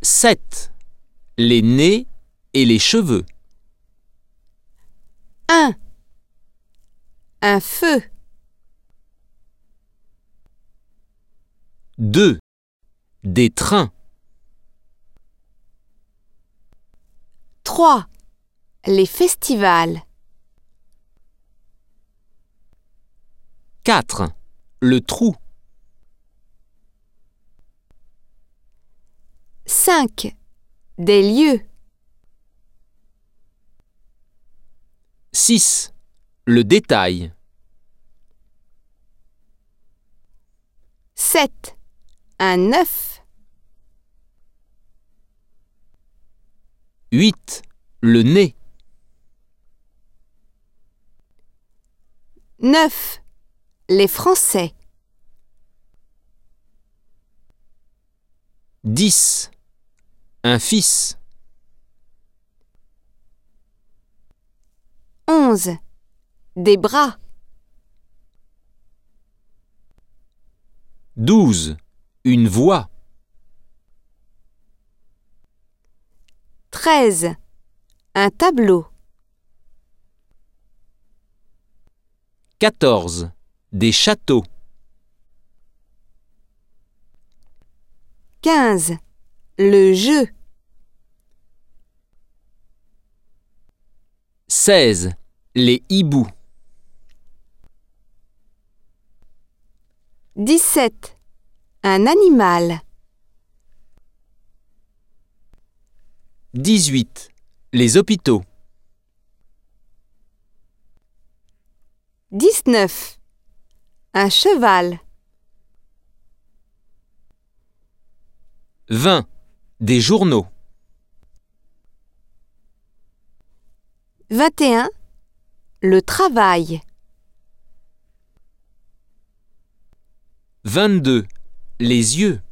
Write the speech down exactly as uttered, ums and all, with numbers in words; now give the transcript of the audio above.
sept. Les nez et les cheveux. un. Un feu. deux. Des trains. trois. Les festivals. quatre. Le trou. cinq. Des lieux. six. Le détail. sept. Un œuf. huit. Le nez. neuf. Les Français. dix. Un fils. onze. Des bras. douze. Une voix. treize. Un tableau. quatorze. Des châteaux. quinze. Le jeu. seize. Les hiboux. dix-sept. Un animal. dix-huit. Les hôpitaux. dix-neuf. Un cheval. vingt. Des journaux. vingt et un. Le travail. vingt-deux. Les yeux.